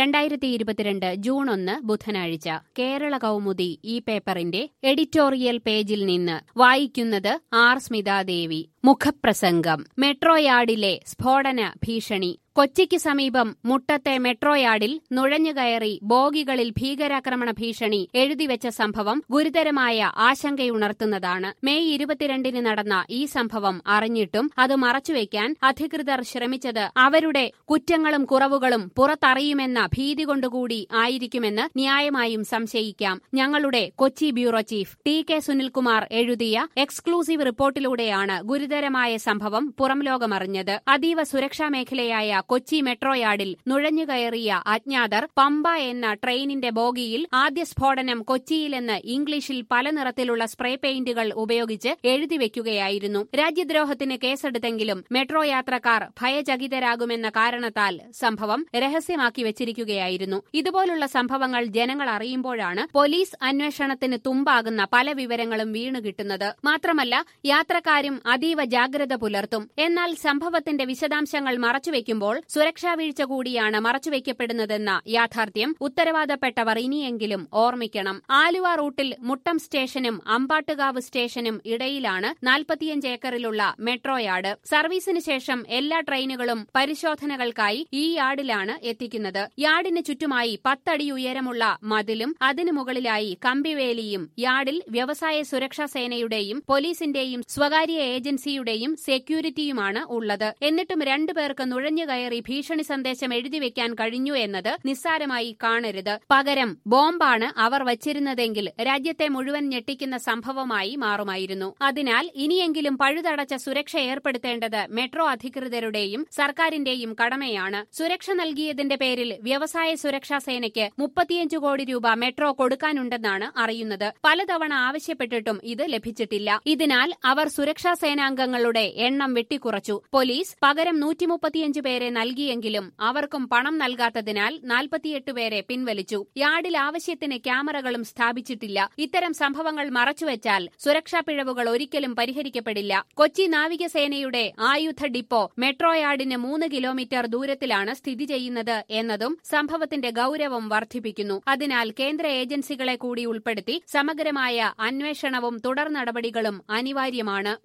2022 June 1 ബുധനാഴ്ച കേരള കൗമുദി ഈ പേപ്പറിന്റെ എഡിറ്റോറിയൽ പേജിൽ നിന്ന് വായിക്കുന്നത് ആർ സ്മിതാദേവി. മുഖപ്രസംഗം. മെട്രോയാർഡിലെ സ്ഫോടന ഭീഷണി. കൊച്ചിക്ക് സമീപം മുട്ടത്തെ മെട്രോയാർഡിൽ നുഴഞ്ഞുകയറി ബോഗികളിൽ ഭീകരാക്രമണ ഭീഷണി എഴുതിവെച്ച സംഭവം ഗുരുതരമായ ആശങ്കയുണർത്തുന്നതാണ്. മെയ് 22 നടന്ന ഈ സംഭവം അറിഞ്ഞിട്ടും അത് മറച്ചുവെക്കാൻ അധികൃതർ ശ്രമിച്ചത് അവരുടെ കുറ്റങ്ങളും കുറവുകളും പുറത്തറിയുമെന്ന ഭീതി കൊണ്ടുകൂടി ആയിരിക്കുമെന്ന് ന്യായമായും സംശയിക്കാം. ഞങ്ങളുടെ Kochi bureau chief T K. Sunilkumar എഴുതിയ എക്സ്ക്ലൂസീവ് റിപ്പോർട്ടിലൂടെയാണ് ഗുരുതരമായ സംഭവം പുറംലോകമറിഞ്ഞത്. അതീവ സുരക്ഷാ മേഖലയായ കൊച്ചി മെട്രോയാർഡിൽ നുഴഞ്ഞുകയറിയ അജ്ഞാതർ പമ്പ എന്ന ട്രെയിനിന്റെ ബോഗിയിൽ ആദ്യ സ്ഫോടനം കൊച്ചിയിലെന്ന് ഇംഗ്ലീഷിൽ പല നിറത്തിലുള്ള സ്പ്രേ പെയിന്റുകൾ ഉപയോഗിച്ച് എഴുതിവെക്കുകയായിരുന്നു. രാജ്യദ്രോഹത്തിന് കേസെടുത്തെങ്കിലും മെട്രോ യാത്രക്കാർ ഭയചകിതരാകുമെന്ന കാരണത്താൽ സംഭവം രഹസ്യമാക്കി വെച്ചിരിക്കുകയായിരുന്നു. ഇതുപോലുള്ള സംഭവങ്ങൾ ജനങ്ങൾ അറിയുമ്പോഴാണ് പോലീസ് അന്വേഷണത്തിന് തുമ്പാകുന്ന പല വിവരങ്ങളും വീണുകിട്ടുന്നത്. മാത്രമല്ല, യാത്രക്കാരും അതീവ ജാഗ്രത പുലർത്തും. എന്നാൽ സംഭവത്തിന്റെ വിശദാംശങ്ങൾ മറച്ചുവെക്കുമ്പോൾ സുരക്ഷാ വീഴ്ച കൂടിയാണ് മറച്ചുവെക്കപ്പെടുന്നതെന്ന യാഥാർത്ഥ്യം ഉത്തരവാദപ്പെട്ടവർ ഇനിയെങ്കിലും ഓർമ്മിക്കണം. ആലുവ റൂട്ടിൽ മുട്ടം സ്റ്റേഷനും അമ്പാട്ടുകാവ് സ്റ്റേഷനും ഇടയിലാണ് 45 ഏക്കറിലുള്ള മെട്രോയാർഡ്. സർവീസിന് ശേഷം എല്ലാ ട്രെയിനുകളും പരിശോധനകൾക്കായി ഈ യാർഡിലാണ് എത്തിക്കുന്നത്. യാർഡിന് ചുറ്റുമായി 10 അടി ഉയരമുള്ള മതിലും അതിനു മുകളിലായി കമ്പിവേലിയും യാർഡിൽ വ്യവസായ സുരക്ഷാ സേനയുടെയും പോലീസിന്റെയും സ്വകാര്യ ഏജൻസിയുടെയും സെക്യൂരിറ്റിയുമാണ് ഉള്ളത്. എന്നിട്ടും 2 പേർക്ക് നുഴഞ്ഞുകയറി ഭീഷണി സന്ദേശം എഴുതിവെക്കാൻ കഴിഞ്ഞു എന്നത് നിസ്സാരമായി കാണരുത്. പകരം ബോംബാണ് അവർ വച്ചിരുന്നതെങ്കിൽ രാജ്യത്തെ മുഴുവൻ ഞെട്ടിക്കുന്ന സംഭവമായി മാറുമായിരുന്നു. അതിനാൽ ഇനിയെങ്കിലും പഴുതടച്ച സുരക്ഷ ഏർപ്പെടുത്തേണ്ടത് മെട്രോ അധികൃതരുടെയും സർക്കാരിന്റെയും കടമയാണ്. സുരക്ഷ നൽകിയതിന്റെ പേരിൽ വ്യവസായ സുരക്ഷാ സേനയ്ക്ക് 35 കോടി രൂപ മെട്രോ കൊടുക്കാനുണ്ടെന്നാണ് അറിയുന്നത്. പലതവണ ആവശ്യപ്പെട്ടിട്ടും ഇത് ലഭിച്ചിട്ടില്ല. ഇതിനാൽ അവർ സുരക്ഷാ സേനാംഗങ്ങളുടെ എണ്ണം വെട്ടിക്കുറച്ചു. പോലീസ് പകരം 135 പേരെ നൽകിയെങ്കിലും അവർക്കും പണം നൽകാത്തതിനാൽ 48 പേരെ പിൻവലിച്ചു. യാർഡിൽ ആവശ്യത്തിന് ക്യാമറകളും സ്ഥാപിച്ചിട്ടില്ല. ഇത്തരം സംഭവങ്ങൾ മറച്ചുവെച്ചാൽ സുരക്ഷാ പിഴവുകൾ ഒരിക്കലും പരിഹരിക്കപ്പെടില്ല. കൊച്ചി നാവികസേനയുടെ ആയുധ ഡിപ്പോ മെട്രോയാർഡിന് 3 കിലോമീറ്റർ ദൂരത്തിലാണ് സ്ഥിതി ചെയ്യുന്നത് എന്നതും സംഭവത്തിന്റെ ഗൌരവം വർദ്ധിപ്പിക്കുന്നു. അതിനാൽ കേന്ദ്ര ഏജൻസികളെ കൂടി ഉൾപ്പെടുത്തി സമഗ്രമായ അന്വേഷണവും തുടർ നടപടികളും അനിവാര്യമാണ്.